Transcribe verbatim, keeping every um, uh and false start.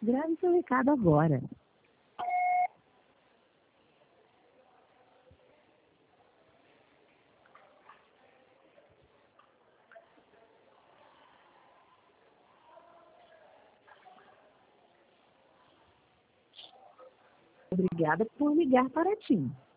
Grave seu recado agora. Obrigada por ligar para a TIM.